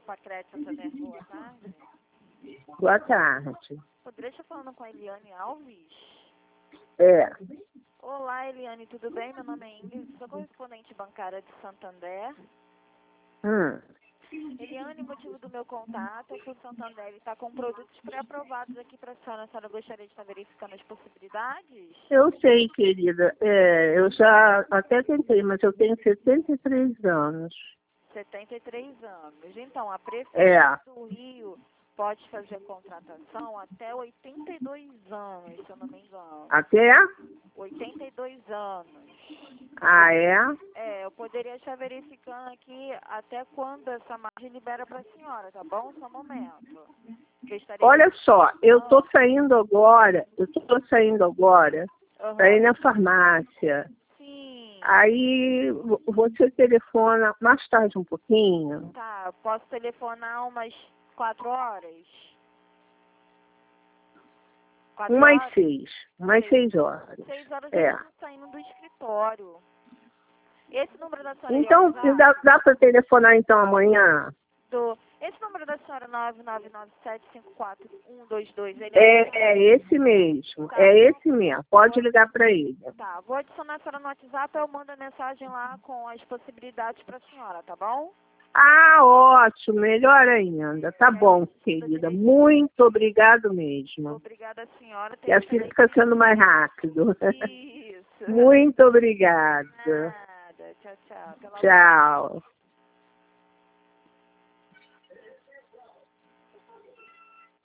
Pacrete Santander, boa tarde. Boa tarde. Poderia estar falando com a Eliane Alves? É. Olá, Eliane, tudo bem? Meu nome é Ingrid, sou correspondente bancária de Santander. Eliane, o motivo do meu contato é que o Santander está com produtos pré-aprovados aqui para a senhora. A senhora gostaria de estar verificando as possibilidades? Eu sei, querida. Eu já até tentei, mas eu tenho 73 anos. 73 anos. Então, a É. Prefeitura do Rio pode fazer contratação até 82 anos, se eu não me engano. Até? 82 anos. Ah, é? Eu poderia estar verificando aqui até quando essa margem libera para a senhora, tá bom? Só um momento. Olha só, eu tô saindo agora para ir na farmácia. Sim. Aí você telefona mais tarde um pouquinho? Tá, posso telefonar umas 4 horas? 4 Umas horas? 6. Umas 6 horas. 6 horas É. eu estou saindo do escritório. Esse número da senhora Então, dá para telefonar então amanhã? Esse número da senhora 99997542122, ele É esse mesmo. Tá. É esse mesmo. Pode ligar para ele. Tá, vou adicionar a senhora no WhatsApp, eu mando a mensagem lá com as possibilidades para a senhora, tá bom? Ah, ótimo. Melhor ainda. Tá bom, querida. Muito obrigado mesmo. Obrigada, senhora. E assim fica sendo mais rápido. Isso. Muito obrigada. Nada. Tchau, tchau. Tchau.